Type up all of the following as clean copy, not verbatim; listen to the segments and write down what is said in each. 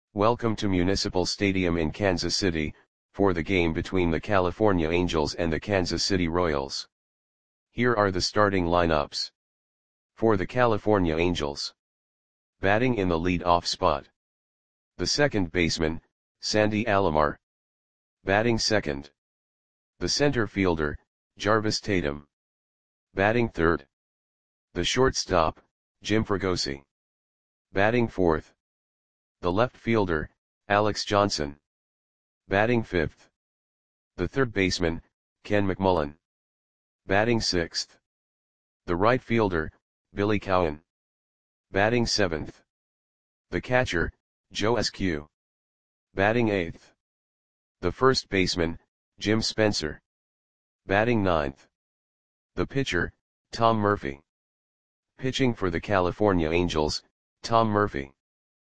Welcome to Municipal Stadium in Kansas City, for the game between the California Angels and the Kansas City Royals. Here are the starting lineups. For the California Angels. Batting in the lead-off spot. The second baseman, Sandy Alomar. Batting second. The center fielder, Jarvis Tatum. Batting third. The shortstop, Jim Fregosi. Batting fourth. The left fielder, Alex Johnson. Batting fifth. The third baseman, Ken McMullen. Batting sixth. The right fielder, Billy Cowan. Batting seventh. The catcher, Joe Askew. Batting eighth. The first baseman, Jim Spencer. Batting ninth. The pitcher, Tom Murphy. Pitching for the California Angels, Tom Murphy.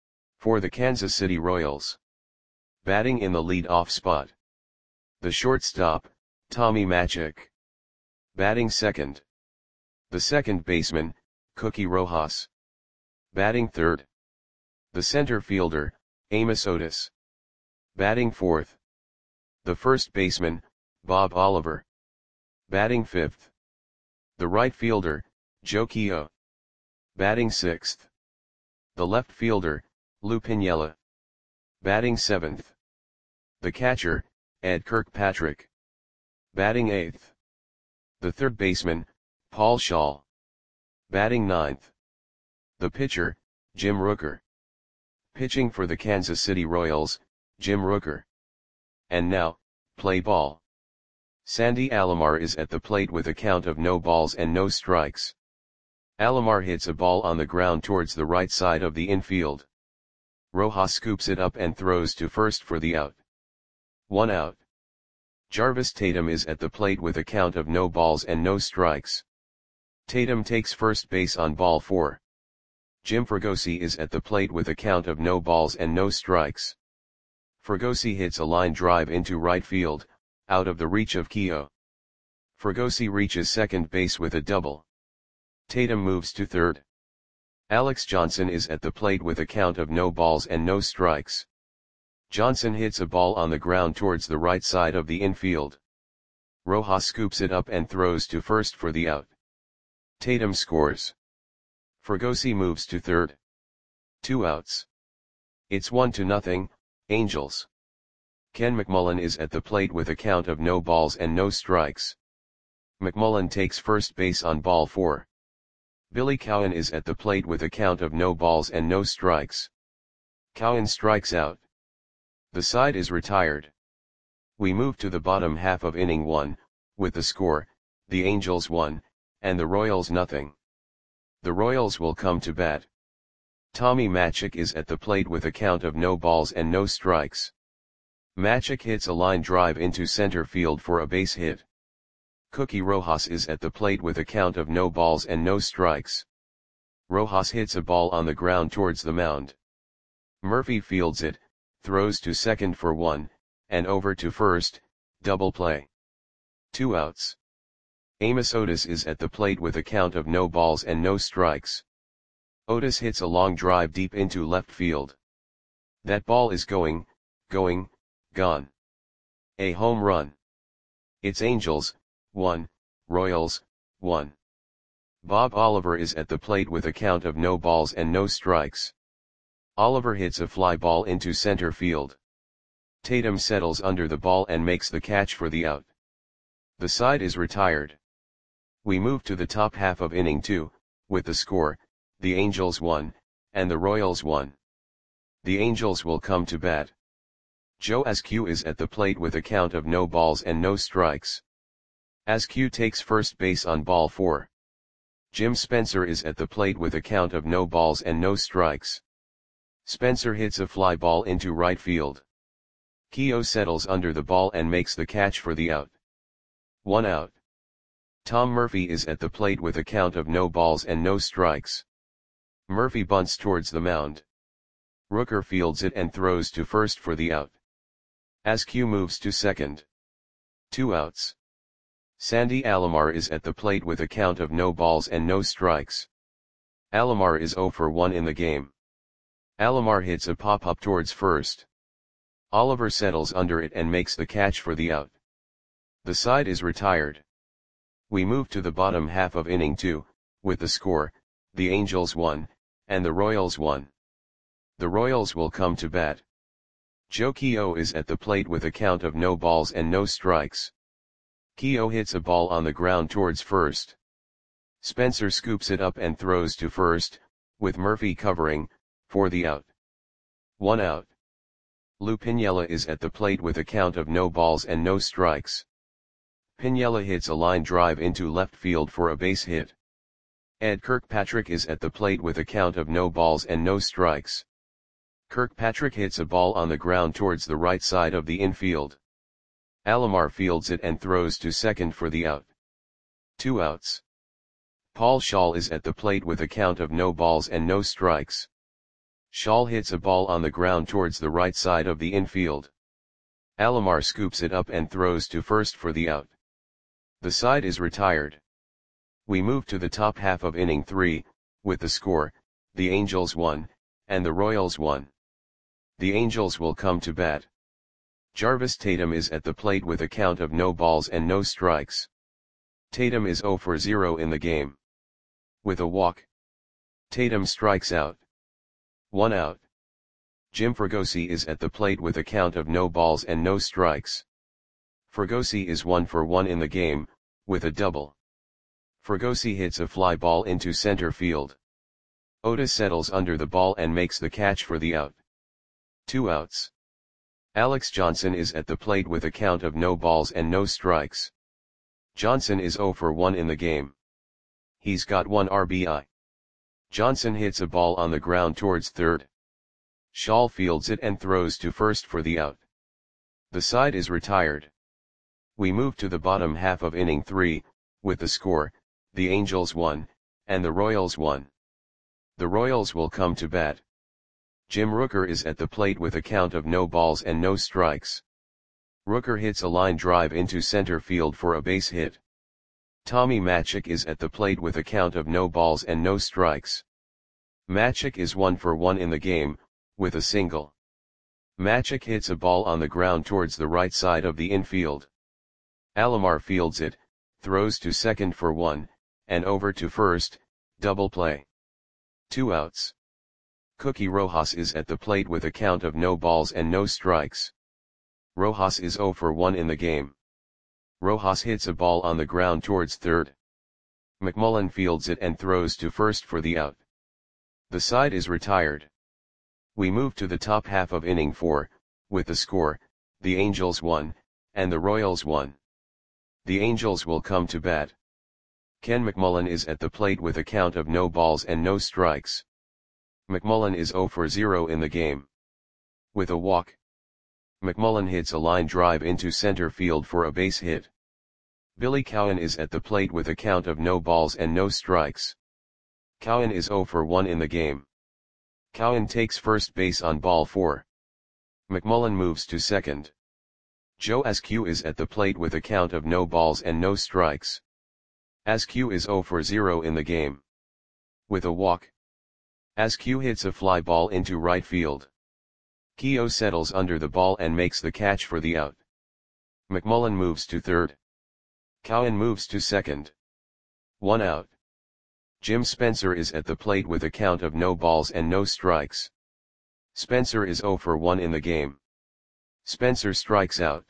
For the Kansas City Royals. Batting in the lead-off spot. The shortstop, Tommy Matzek. Batting second. The second baseman, Cookie Rojas. Batting third. The center fielder, Amos Otis. Batting fourth. The first baseman, Bob Oliver. Batting fifth. The right fielder, Joe Keough. Batting sixth. The left fielder, Lou Piniella. Batting seventh. The catcher, Ed Kirkpatrick. Batting eighth. The third baseman, Paul Shaw. Batting ninth. The pitcher, Jim Rooker. Pitching for the Kansas City Royals, Jim Rooker. And now, play ball. Sandy Alomar is at the plate with a count of no balls and no strikes. Alomar hits a ball on the ground towards the right side of the infield. Rojas scoops it up and throws to first for the out. 1 out. Jarvis Tatum is at the plate with a count of no balls and no strikes. Tatum takes first base on ball 4. Jim Fregosi is at the plate with a count of no balls and no strikes. Fregosi hits a line drive into right field, out of the reach of Keough. Fregosi reaches second base with a double. Tatum moves to third. Alex Johnson is at the plate with a count of no balls and no strikes. Johnson hits a ball on the ground towards the right side of the infield. Rojas scoops it up and throws to first for the out. Tatum scores. Fregosi moves to third. 2 outs. It's 1-0, Angels. Ken McMullen is at the plate with a count of no balls and no strikes. McMullen takes first base on ball 4. Billy Cowan is at the plate with a count of no balls and no strikes. Cowan strikes out. The side is retired. We move to the bottom half of inning 1, with the score, the Angels 1, and the Royals 0. The Royals will come to bat. Tommy Matzek is at the plate with a count of no balls and no strikes. Matzek hits a line drive into center field for a base hit. Cookie Rojas is at the plate with a count of no balls and no strikes. Rojas hits a ball on the ground towards the mound. Murphy fields it, throws to second for 1, and over to first, double play. 2 outs. Amos Otis is at the plate with a count of no balls and no strikes. Otis hits a long drive deep into left field. That ball is gone. A home run. It's Angels 1, Royals 1. Bob Oliver is at the plate with a count of no balls and no strikes. Oliver hits a fly ball into center field. Tatum settles under the ball and makes the catch for the out. The side is retired. We move to the top half of inning 2, with the score, the Angels 1, and the Royals 1. The Angels will come to bat. Joe Askew is at the plate with a count of no balls and no strikes. Askew takes first base on ball 4. Jim Spencer is at the plate with a count of no balls and no strikes. Spencer hits a fly ball into right field. Keough settles under the ball and makes the catch for the out. 1 out. Tom Murphy is at the plate with a count of no balls and no strikes. Murphy bunts towards the mound. Rooker fields it and throws to first for the out. Askew moves to second. 2 outs. Sandy Alomar is at the plate with a count of no balls and no strikes. Alomar is 0 for 1 in the game. Alomar hits a pop-up towards first. Oliver settles under it and makes the catch for the out. The side is retired. We move to the bottom half of inning 2, with the score, the Angels 1, and the Royals 1. The Royals will come to bat. Joe Keogh is at the plate with a count of no balls and no strikes. Keogh hits a ball on the ground towards first. Spencer scoops it up and throws to first, with Murphy covering, for the out. 1 out. Lou Piniella is at the plate with a count of no balls and no strikes. Piniella hits a line drive into left field for a base hit. Ed Kirkpatrick is at the plate with a count of no balls and no strikes. Kirkpatrick hits a ball on the ground towards the right side of the infield. Alomar fields it and throws to second for the out. 2 outs. Paul Schaal is at the plate with a count of no balls and no strikes. Schaal hits a ball on the ground towards the right side of the infield. Alomar scoops it up and throws to first for the out. The side is retired. We move to the top half of inning 3, with the score, the Angels 1, and the Royals 1. The Angels will come to bat. Jarvis Tatum is at the plate with a count of no balls and no strikes. Tatum is 0 for 0 in the game. With a walk, Tatum strikes out. 1 out. Jim Fregosi is at the plate with a count of no balls and no strikes. Fregosi is 1 for 1 in the game, with a double. Fregosi hits a fly ball into center field. Otis settles under the ball and makes the catch for the out. 2 outs. Alex Johnson is at the plate with a count of no balls and no strikes. Johnson is 0 for 1 in the game. He's got 1 RBI. Johnson hits a ball on the ground towards third. Schaal fields it and throws to first for the out. The side is retired. We move to the bottom half of inning 3, with the score, the Angels 1, and the Royals 1. The Royals will come to bat. Jim Rooker is at the plate with a count of no balls and no strikes. Rooker hits a line drive into center field for a base hit. Tommy Matzek is at the plate with a count of no balls and no strikes. Matzek is 1 for 1 in the game, with a single. Matzek hits a ball on the ground towards the right side of the infield. Alomar fields it, throws to second for 1, and over to first, double play. 2 outs. Cookie Rojas is at the plate with a count of no balls and no strikes. Rojas is 0 for 1 in the game. Rojas hits a ball on the ground towards third. McMullen fields it and throws to first for the out. The side is retired. We move to the top half of inning 4, with the score, the Angels 1, and the Royals 1. The Angels will come to bat. Ken McMullen is at the plate with a count of no balls and no strikes. McMullen is 0 for 0 in the game. With a walk, McMullen hits a line drive into center field for a base hit. Billy Cowan is at the plate with a count of no balls and no strikes. Cowan is 0 for 1 in the game. Cowan takes first base on ball 4. McMullen moves to second. Joe Askew is at the plate with a count of no balls and no strikes. Askew is 0 for 0 in the game. With a walk, Askew hits a fly ball into right field. Keogh settles under the ball and makes the catch for the out. McMullen moves to third. Cowan moves to second. 1 out. Jim Spencer is at the plate with a count of no balls and no strikes. Spencer is 0 for 1 in the game. Spencer strikes out.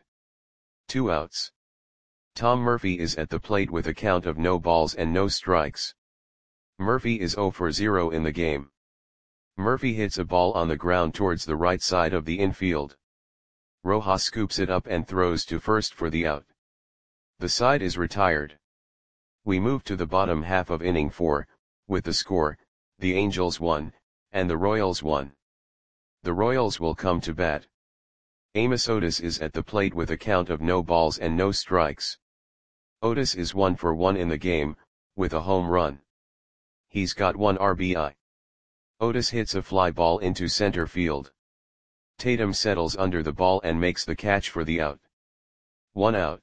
2 outs. Tom Murphy is at the plate with a count of no balls and no strikes. Murphy is 0 for 0 in the game. Murphy hits a ball on the ground towards the right side of the infield. Rojas scoops it up and throws to first for the out. The side is retired. We move to the bottom half of inning 4, with the score, the Angels 1, and the Royals 1. The Royals will come to bat. Amos Otis is at the plate with a count of no balls and no strikes. Otis is 1 for 1 in the game, with a home run. He's got 1 RBI. Otis hits a fly ball into center field. Tatum settles under the ball and makes the catch for the out. 1 out.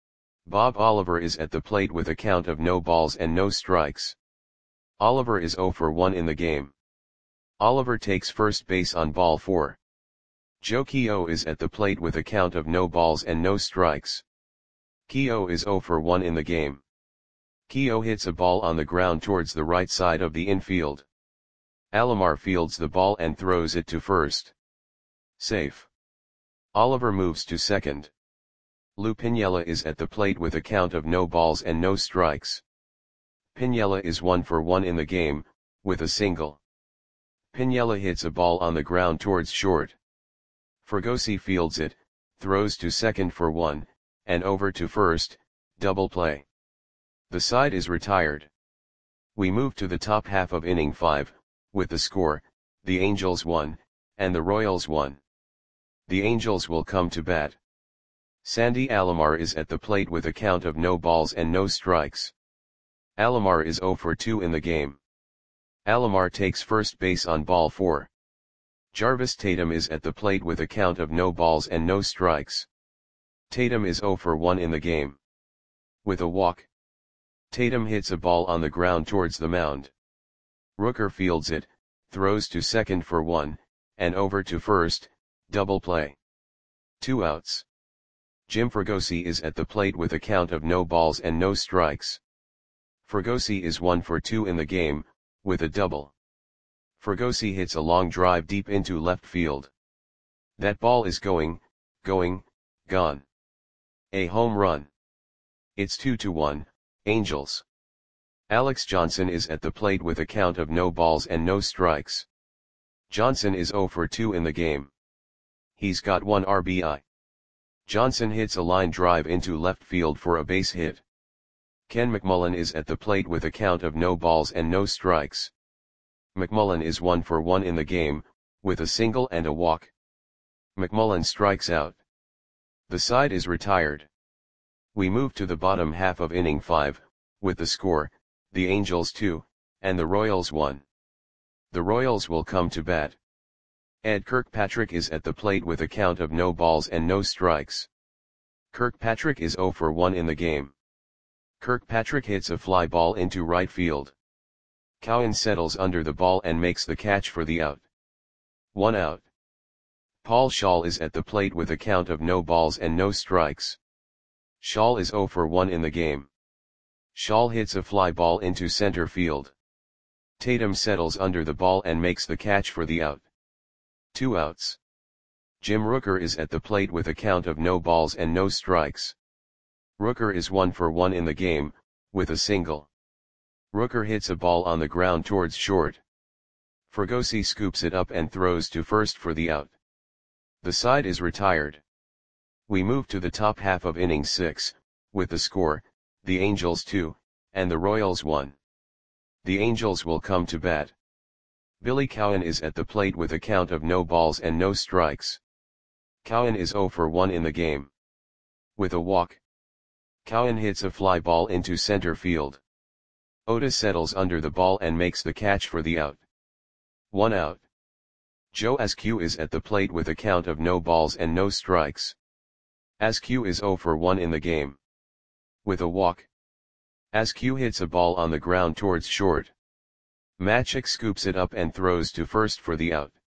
Bob Oliver is at the plate with a count of no balls and no strikes. Oliver is 0 for 1 in the game. Oliver takes first base on ball 4. Joe Keogh is at the plate with a count of no balls and no strikes. Keogh is 0 for 1 in the game. Keogh hits a ball on the ground towards the right side of the infield. Alomar fields the ball and throws it to first. Safe. Oliver moves to second. Lou Piniella is at the plate with a count of no balls and no strikes. Piniella is 1 for 1 in the game, with a single. Piniella hits a ball on the ground towards short. Fregosi fields it, throws to second for 1, and over to first, double play. The side is retired. We move to the top half of inning 5, with the score, the Angels 1, and the Royals 1. The Angels will come to bat. Sandy Alomar is at the plate with a count of no balls and no strikes. Alomar is 0 for 2 in the game. Alomar takes first base on ball 4. Jarvis Tatum is at the plate with a count of no balls and no strikes. Tatum is 0 for 1 in the game. With a walk. Tatum hits a ball on the ground towards the mound. Rooker fields it, throws to second for 1, and over to first, double play. 2 outs. Jim Fregosi is at the plate with a count of no balls and no strikes. Fregosi is 1 for 2 in the game, with a double. Fregosi hits a long drive deep into left field. That ball is going, gone. A home run. It's 2-1, Angels. Alex Johnson is at the plate with a count of no balls and no strikes. Johnson is 0 for 2 in the game. He's got 1 RBI. Johnson hits a line drive into left field for a base hit. Ken McMullen is at the plate with a count of no balls and no strikes. McMullen is 1 for 1 in the game, with a single and a walk. McMullen strikes out. The side is retired. We move to the bottom half of inning 5, with the score, the Angels 2, and the Royals 1. The Royals will come to bat. Ed Kirkpatrick is at the plate with a count of no balls and no strikes. Kirkpatrick is 0 for 1 in the game. Kirkpatrick hits a fly ball into right field. Cowan settles under the ball and makes the catch for the out. 1 out. Paul Shaw is at the plate with a count of no balls and no strikes. Shaw is 0 for 1 in the game. Shaw hits a fly ball into center field. Tatum settles under the ball and makes the catch for the out. 2 outs. Jim Rooker is at the plate with a count of no balls and no strikes. Rooker is 1 for 1 in the game, with a single. Rooker hits a ball on the ground towards short. Fregosi scoops it up and throws to first for the out. The side is retired. We move to the top half of inning 6, with the score, the Angels 2, and the Royals 1. The Angels will come to bat. Billy Cowan is at the plate with a count of no balls and no strikes. Cowan is 0 for 1 in the game. With a walk. Cowan hits a fly ball into center field. Otis settles under the ball and makes the catch for the out. 1 out. Joe Askew is at the plate with a count of no balls and no strikes. Askew is 0 for 1 in the game. With a walk. Askew hits a ball on the ground towards short. Matchik scoops it up and throws to first for the out.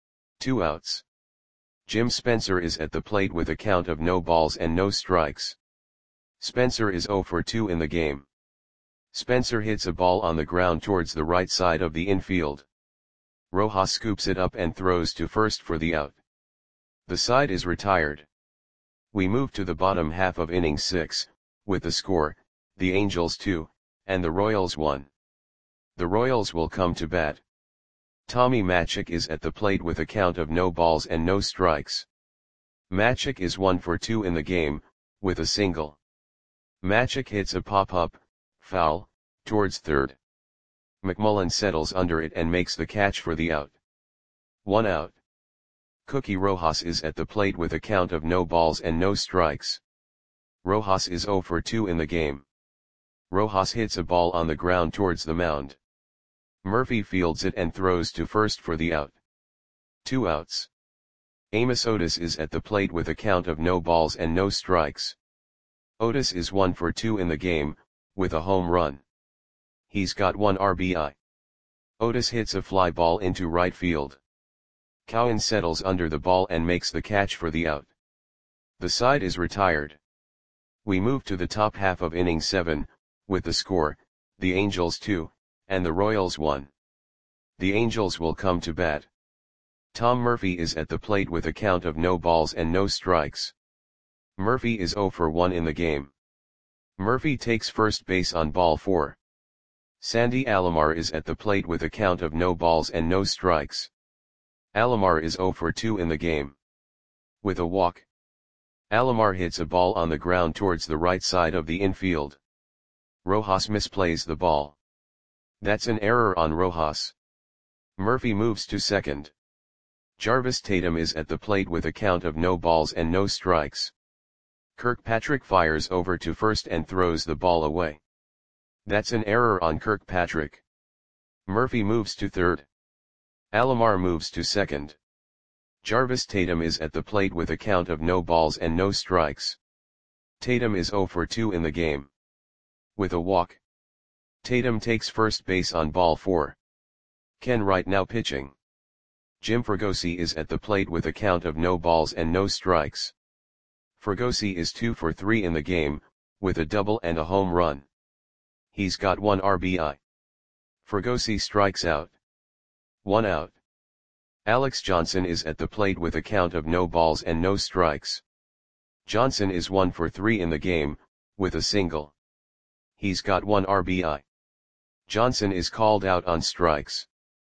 2 outs. Jim Spencer is at the plate with a count of no balls and no strikes. Spencer is 0 for 2 in the game. Spencer hits a ball on the ground towards the right side of the infield. Rojas scoops it up and throws to first for the out. The side is retired. We move to the bottom half of inning 6, with the score, the Angels 2, and the Royals 1. The Royals will come to bat. Tommy Matchik is at the plate with a count of no balls and no strikes. Matchik is 1 for 2 in the game, with a single. Matchik hits a pop-up, foul, towards third. McMullen settles under it and makes the catch for the out. 1 out. Cookie Rojas is at the plate with a count of no balls and no strikes. Rojas is 0 for 2 in the game. Rojas hits a ball on the ground towards the mound. Murphy fields it and throws to first for the out. 2 outs. Amos Otis is at the plate with a count of no balls and no strikes. Otis is 1 for 2 in the game, with a home run. He's got 1 RBI. Otis hits a fly ball into right field. Cowan settles under the ball and makes the catch for the out. The side is retired. We move to the top half of inning 7, with the score, the Angels 2, and the Royals 1. The Angels will come to bat. Tom Murphy is at the plate with a count of no balls and no strikes. Murphy is 0 for 1 in the game. Murphy takes first base on ball 4. Sandy Alomar is at the plate with a count of no balls and no strikes. Alomar is 0 for 2 in the game. With a walk, Alomar hits a ball on the ground towards the right side of the infield. Rojas misplays the ball. That's an error on Rojas. Murphy moves to second. Jarvis Tatum is at the plate with a count of no balls and no strikes. Kirkpatrick fires over to first and throws the ball away. That's an error on Kirkpatrick. Murphy moves to third. Alomar moves to second. Jarvis Tatum is at the plate with a count of no balls and no strikes. Tatum is 0 for 2 in the game. With a walk, Tatum takes first base on ball 4. Ken Wright now pitching. Jim Fregosi is at the plate with a count of no balls and no strikes. Fregosi is 2 for 3 in the game, with a double and a home run. He's got 1 RBI. Fregosi strikes out. 1 out. Alex Johnson is at the plate with a count of no balls and no strikes. Johnson is 1 for 3 in the game, with a single. He's got 1 RBI. Johnson is called out on strikes.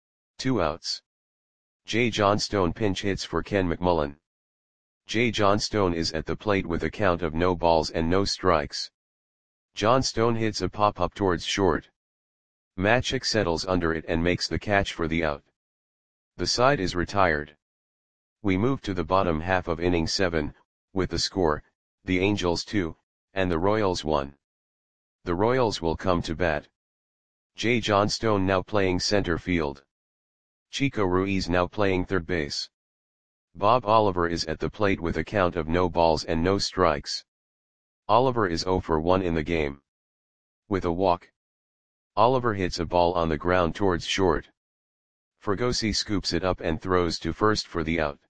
2 outs. Jay Johnstone pinch hits for Ken McMullen. Jay Johnstone is at the plate with a count of no balls and no strikes. Johnstone hits a pop-up towards short. Matchik settles under it and makes the catch for the out. The side is retired. We move to the bottom half of inning 7, with the score, the Angels 2, and the Royals 1. The Royals will come to bat. Jay Johnstone now playing center field. Chico Ruiz now playing third base. Bob Oliver is at the plate with a count of no balls and no strikes. Oliver is 0 for 1 in the game. With a walk, Oliver hits a ball on the ground towards short. Fregosi scoops it up and throws to first for the out.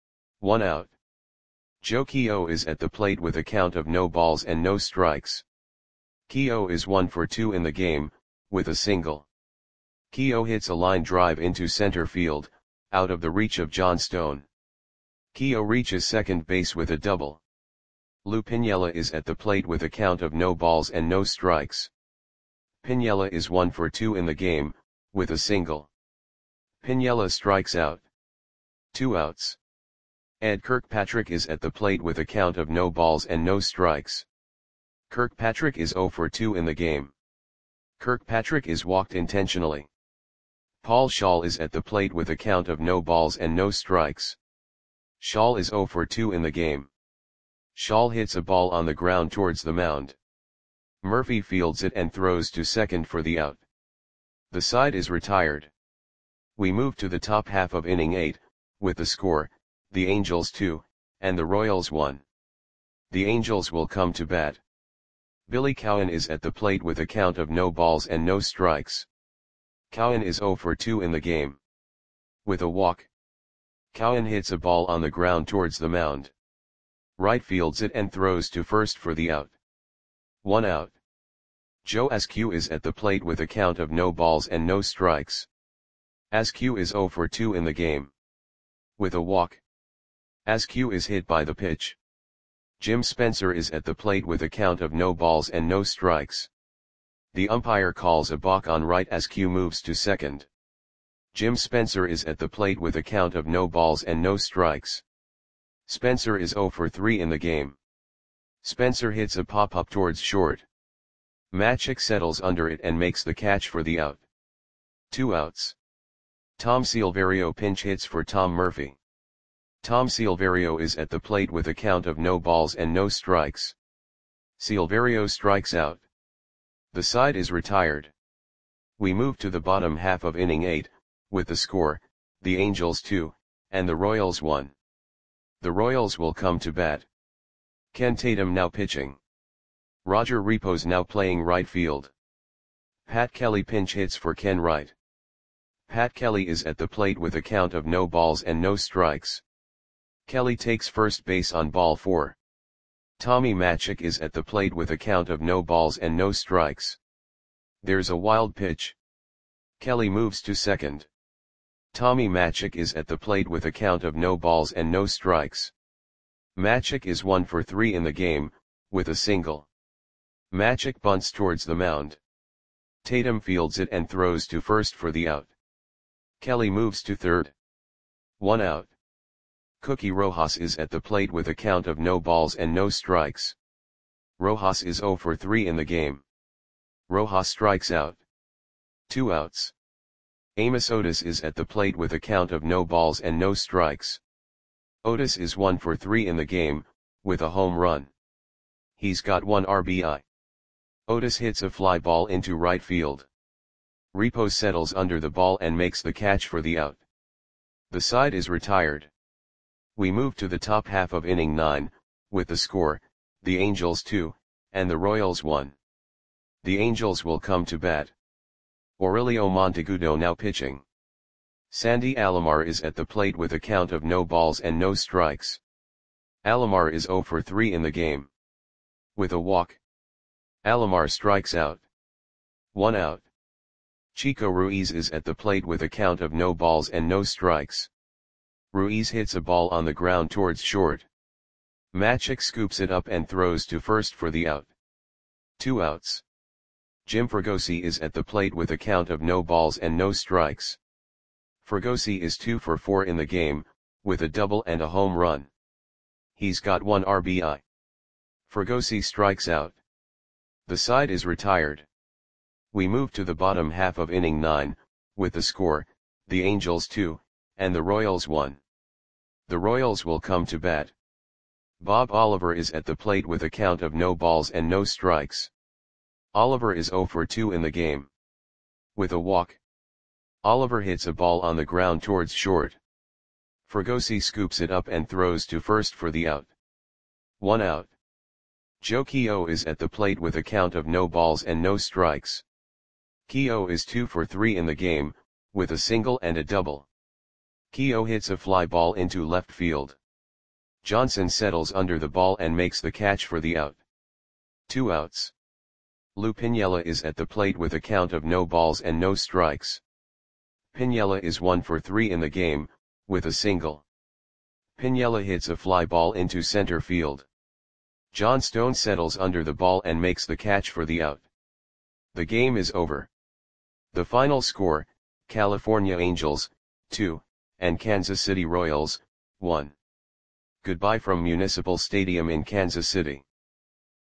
1 out. Joe Keough is at the plate with a count of no balls and no strikes. Keough is 1 for 2 in the game, with a single. Keough hits a line drive into center field, out of the reach of Johnstone. Keough reaches second base with a double. Lou Piniella is at the plate with a count of no balls and no strikes. Piniella is 1 for 2 in the game, with a single. Piniella strikes out. 2 outs. Ed Kirkpatrick is at the plate with a count of no balls and no strikes. Kirkpatrick is 0 for 2 in the game. Kirkpatrick is walked intentionally. Paul Schall is at the plate with a count of no balls and no strikes. Schall is 0 for 2 in the game. Schall hits a ball on the ground towards the mound. Murphy fields it and throws to second for the out. The side is retired. We move to the top half of inning 8, with the score, the Angels 2, and the Royals 1. The Angels will come to bat. Billy Cowan is at the plate with a count of no balls and no strikes. Cowan is 0 for 2 in the game. With a walk, Cowan hits a ball on the ground towards the mound. Right fields it and throws to first for the out. 1 out. Joe Askew is at the plate with a count of no balls and no strikes. Askew is 0 for 2 in the game. With a walk, Askew is hit by the pitch. Jim Spencer is at the plate with a count of no balls and no strikes. The umpire calls a balk on right. Askew moves to second. Jim Spencer is at the plate with a count of no balls and no strikes. Spencer is 0 for 3 in the game. Spencer hits a pop-up towards short. Matchik settles under it and makes the catch for the out. 2 outs. Tom Silverio pinch hits for Tom Murphy. Tom Silverio is at the plate with a count of no balls and no strikes. Silverio strikes out. The side is retired. We move to the bottom half of inning 8, with the score, the Angels 2, and the Royals 1. The Royals will come to bat. Ken Tatum now pitching. Roger Repos now playing right field. Pat Kelly pinch hits for Ken Wright. Pat Kelly is at the plate with a count of no balls and no strikes. Kelly takes first base on ball 4. Tommy Matzek is at the plate with a count of no balls and no strikes. There's a wild pitch. Kelly moves to second. Tommy Matzek is at the plate with a count of no balls and no strikes. Matzek is 1 for 3 in the game, with a single. Matzek bunts towards the mound. Tatum fields it and throws to first for the out. Kelly moves to third. 1 out. Cookie Rojas is at the plate with a count of no balls and no strikes. Rojas is 0 for 3 in the game. Rojas strikes out. 2 outs. Amos Otis is at the plate with a count of no balls and no strikes. Otis is 1 for 3 in the game, with a home run. He's got 1 RBI. Otis hits a fly ball into right field. Repo settles under the ball and makes the catch for the out. The side is retired. We move to the top half of inning 9, with the score, the Angels 2, and the Royals 1. The Angels will come to bat. Aurelio Monteagudo now pitching. Sandy Alomar is at the plate with a count of no balls and no strikes. Alomar is 0 for 3 in the game. With a walk. Alomar strikes out. 1 out. Chico Ruiz is at the plate with a count of no balls and no strikes. Ruiz hits a ball on the ground towards short. Matzek scoops it up and throws to first for the out. 2 outs. Jim Fregosi is at the plate with a count of no balls and no strikes. Fregosi is 2 for 4 in the game, with a double and a home run. He's got 1 RBI. Fregosi strikes out. The side is retired. We move to the bottom half of inning 9, with the score, the Angels 2, and the Royals 1. The Royals will come to bat. Bob Oliver is at the plate with a count of no balls and no strikes. Oliver is 0 for 2 in the game. With a walk. Oliver hits a ball on the ground towards short. Fregosi scoops it up and throws to first for the out. 1 out. Joe Keough is at the plate with a count of no balls and no strikes. Keough is 2 for 3 in the game, with a single and a double. Keough hits a fly ball into left field. Johnson settles under the ball and makes the catch for the out. 2 outs. Lou Piniella is at the plate with a count of no balls and no strikes. Piniella is 1 for 3 in the game, with a single. Piniella hits a fly ball into center field. John Stone settles under the ball and makes the catch for the out. The game is over. The final score, California Angels, 2, and Kansas City Royals, 1. Goodbye from Municipal Stadium in Kansas City.